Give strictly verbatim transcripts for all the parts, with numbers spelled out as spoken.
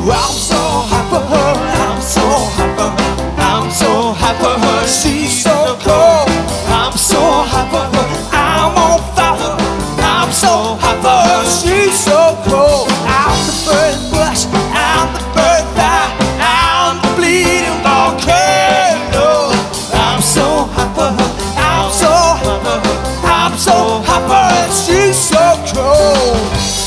I'm so hot for her, I'm so hot for her, I'm so hot for her, she's so cold. I'm so hot for her, I'm on fire for her, I'm so hot for her, she's so cold. I'm the burning bush, I'm the burning fire, I'm the bleeding volcano. I'm so hot for her, I'm so hot for her, I'm so hot for her, she's so cold.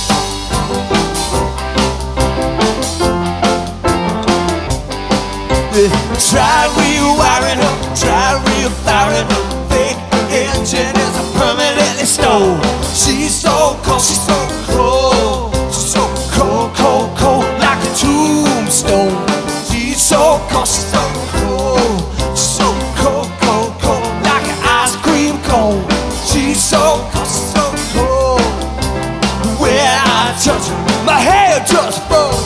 Try rewiring her, try refiring her, fake engine is permanently stole. She's so cold, she's so cold, she's so cold, cold, cold, like a tombstone. She's so cold, she's so cold, she's so cold, cold, cold, like an ice cream cone. She's so cold, she's so cold, when I touch her, my hair just froze.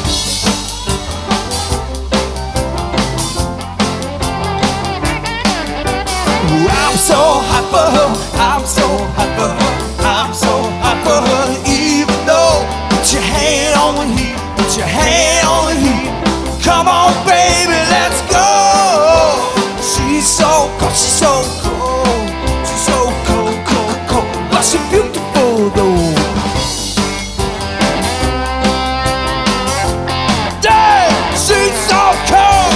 I'm so hot for her, I'm so hot for her, I'm so hot for her, even though. Put your hand on the heat, put your hand on the heat. Come on, baby, let's go. She's so cold, she's so cold, she's so cold, cold, cold, but she's beautiful though. Damn, she's so cold.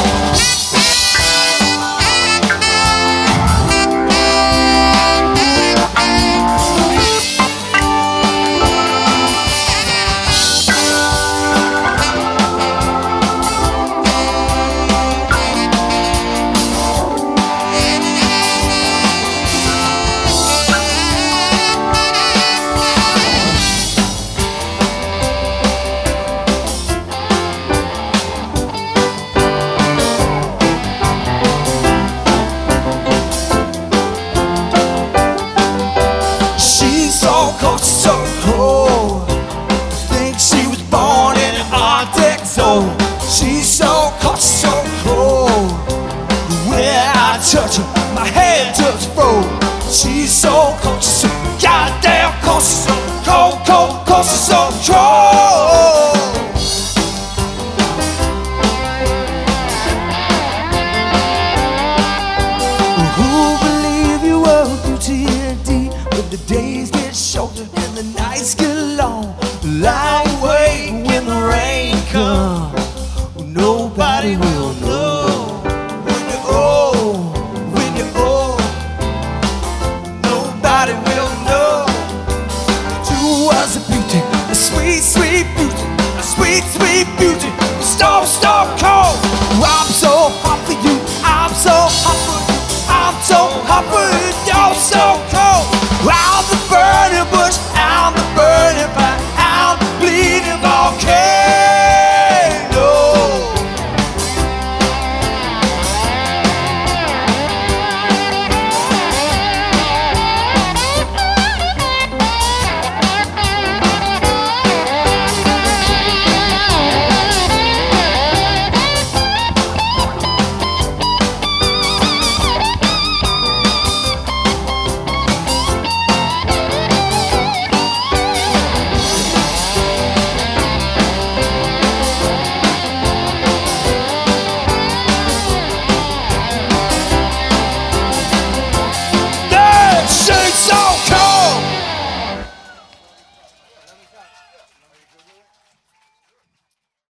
She's so cold, think she was born in an Arctic zone. She's so cold, she's so cold, when I touch her, my head just froze. She's so cold, she's so goddamn cold, she's so cold, cold, cold, she's so cold. Who believe you were beauty indeed, when the days get shorter and the nights get long? Lie awake when the rain comes, nobody will know. When you're old, when you're old, nobody will know. You was a beauty, a sweet, sweet beauty, a sweet, sweet beauty. Stop, stop.